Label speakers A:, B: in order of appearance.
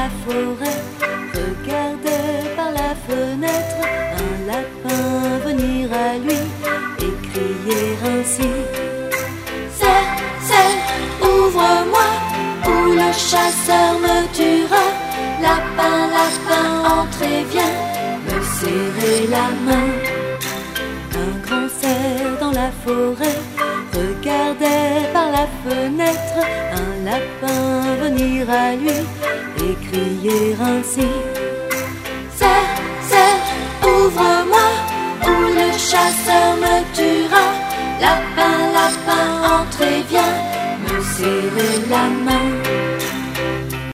A: la forêt regardait par la fenêtre un lapin venir à lui et crier ainsi: Serre, serre, ouvre-moi, ou le chasseur me tuera. Lapin, lapin, entre et viens me serrer la main. Un grand cerf dans la forêt regardait par la fenêtre un lapin venir à lui et crier ainsi: Serre, serre, ouvre-moi, ou le chasseur me tuera. Lapin, lapin, entre et viens me serrer la main.